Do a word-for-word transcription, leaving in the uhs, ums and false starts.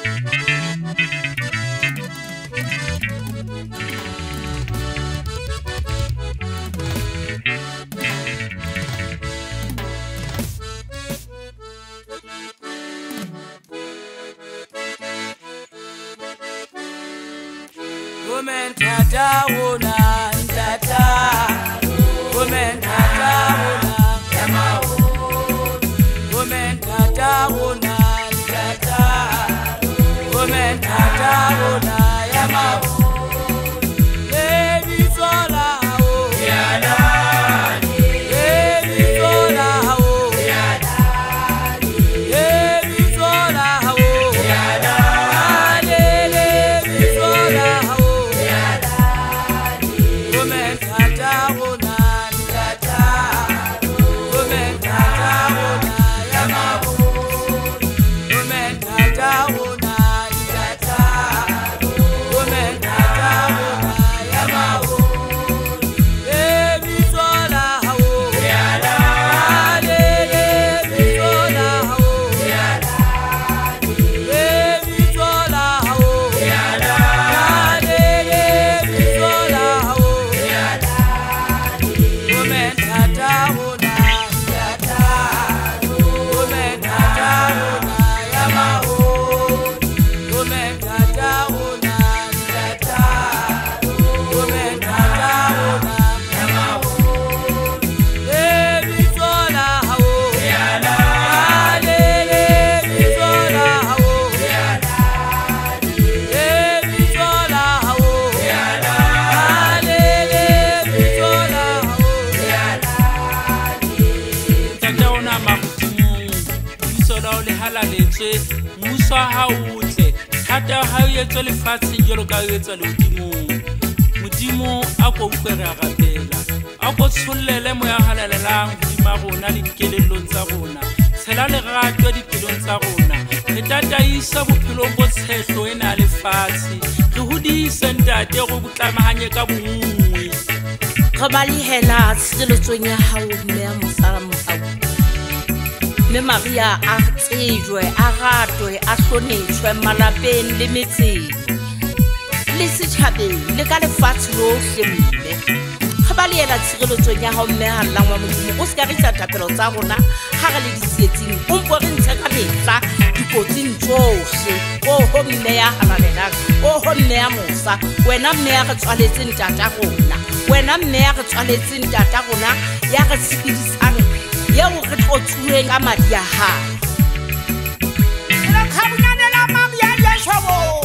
Women tata una tata, women tata una yama, women tata una tata, women tata una yama. Baby sola oh yada, baby sola oh yada, baby sola oh yada, baby sola oh. Women tata una tata, women tata una yama, women tata una tata, women tata una yama. Baby sola oh yada, baby sola oh yada, baby sola oh yada, baby sola oh. Women tata una tata, women tata una yama, women tata una tata, women tata una yama. Baby sola oh yada, baby sola oh yada, baby sola oh yada, baby sola oh. Musa ha utle hata ha yetso le fatsi jolo ka yetso le dimo modimo a go kwera gapela a go tsolele mo ya halalelang dima rona le dikelelong tsa rona tshela le gato dipelong tsa rona re tataisa bophelo bo tshehlo ena le fatsi re hodise ntate go butlamahanye ka bongwe ga ba le hela tshireletsong ya hao mme ya mosala mohau le Maria a tsejwe a ratwe a hlonetshwe malapeng le metseng le setjhabeng le ka lefatshe lohle mme ga ba le ela tshireletsong ya hao mme ha langwa modimo o se ka re tsa thapelo tsa rona ha re le ditsietsing o mpo re ntshe ka letla dikotsing tsohle o ho mme ya halalela o ho mme ya mosa wena mme ya re tswaletseng tata rona wena mme ya re tswaletseng tata rona ya re tshedisang ya o re tlotsweng ka madi ya hae. La khabunyanela mami ya yeshabo.